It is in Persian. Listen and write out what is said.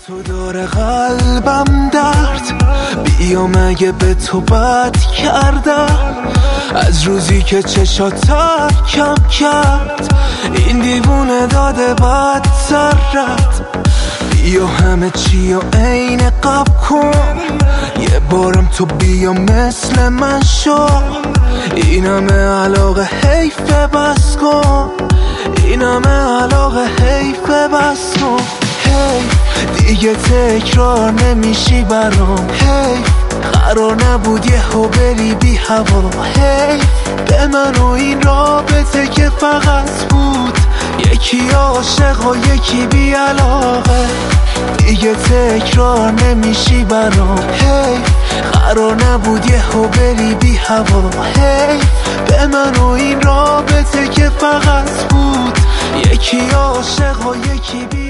تو داره قلبم درد، بیا مگه به تو بد کردم. از روزی که چشات کم کرد این دیوونه داده بدتر رد. بیا همه چی و عین قبل کن، یه بارم تو بیا مثل من شو. این همه علاقه حیفه بس کن، این همه علاقه حیفه بس کن. دیگه تکرار نمیشی برام، قرار نبود یهو بری بی هوا. به من و این رابطه که فقط بود یکی عاشق و یکی بی علاقه. دیگه تکرار نمیشی برام، قرار نبود یهو بری بی هوا. به من و این رابطه که فقط بود یکی عاشق و یکی بی